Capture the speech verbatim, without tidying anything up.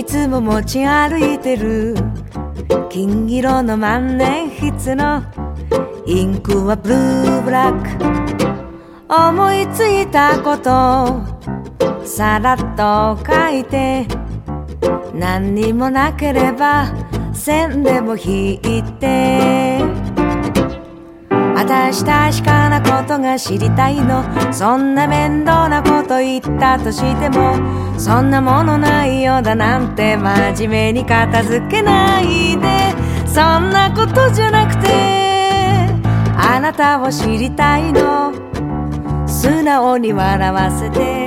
いつも持ち歩いてる金色の万年筆のインクはブルーブラック。思いついたことさらっと書いて、何にもなければ線でも引いて、私確かなことが知りたいの。そんな面倒なこと言ったとしても、そんなものないようだなんて真面目に片付けないで。そんなことじゃなくてあなたを知りたいの。素直に笑わせて